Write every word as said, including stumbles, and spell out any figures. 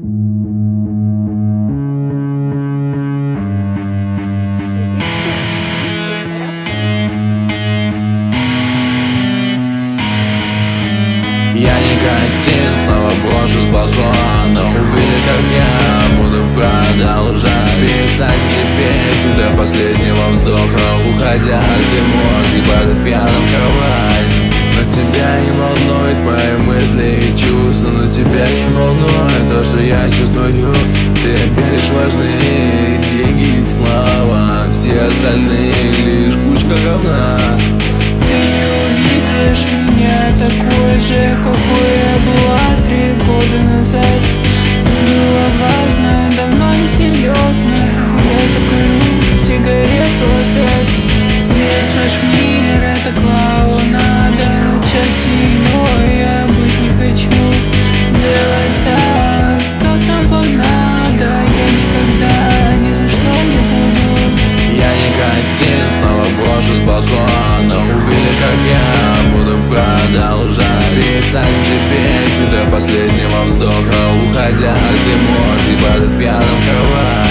Я никотин снова брошу с балкона. Увидишь, как я буду продолжать писать эти песни до последнего вздоха, уходя от эмоций под пьяным кровать. Но тебя не волнует мои мысли и чувства, но тебя не волнует то, что я чувствую. Ты опять важны деньги и слава, все остальные лишь кучка говна. Ты не увидишь меня такой же, какой я была три года назад. Было важно, давно не серьезно. Я закурю сигарету опять. Весь ваш мир — это клоунада. Частью ее я быть не хочу. Делать так, как нам вам надо. Я никогда ни за что не буду. Я никотин снова брошу с балкона. Увидишь, как я буду продолжать писать эти песни до последнего вздоха, уходя от эмоций под пьяным кровать.